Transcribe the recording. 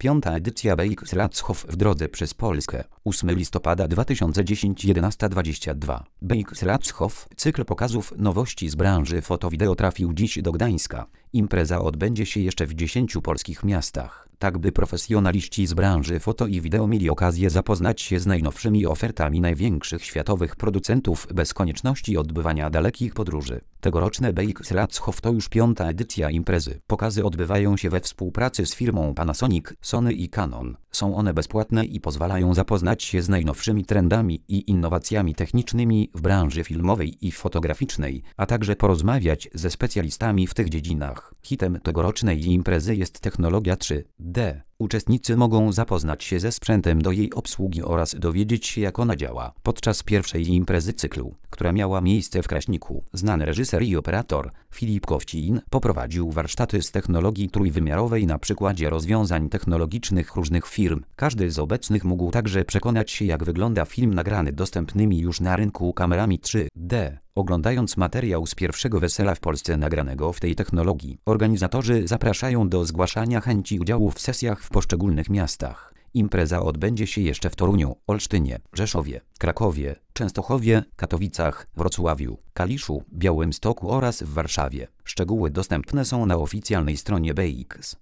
5. edycja BX Radzhof w drodze przez Polskę. 8 listopada 2010 11:22. BX Radzhof, cykl pokazów nowości z branży foto-wideo trafił dziś do Gdańska. Impreza odbędzie się jeszcze w 10 polskich miastach, tak by profesjonaliści z branży foto i wideo mieli okazję zapoznać się z najnowszymi ofertami największych światowych producentów bez konieczności odbywania dalekich podróży. Tegoroczne BX Radzhof to już 5. edycja imprezy. Pokazy odbywają się we współpracy z firmą Panasonic, Sony i Canon. Są one bezpłatne i pozwalają zapoznać się z najnowszymi trendami i innowacjami technicznymi w branży filmowej i fotograficznej, a także porozmawiać ze specjalistami w tych dziedzinach. Hitem tegorocznej imprezy jest technologia 3D. Uczestnicy mogą zapoznać się ze sprzętem do jej obsługi oraz dowiedzieć się, jak ona działa. Podczas pierwszej imprezy cyklu, która miała miejsce w Kraśniku, znany reżyser i operator Filip Kowcin poprowadził warsztaty z technologii trójwymiarowej na przykładzie rozwiązań technologicznych różnych firm. Każdy z obecnych mógł także przekonać się, jak wygląda film nagrany dostępnymi już na rynku kamerami 3D. Oglądając materiał z pierwszego wesela w Polsce nagranego w tej technologii, organizatorzy zapraszają do zgłaszania chęci udziału w sesjach w poszczególnych miastach. Impreza odbędzie się jeszcze w Toruniu, Olsztynie, Rzeszowie, Krakowie, Częstochowie, Katowicach, Wrocławiu, Kaliszu, Białymstoku oraz w Warszawie. Szczegóły dostępne są na oficjalnej stronie BX.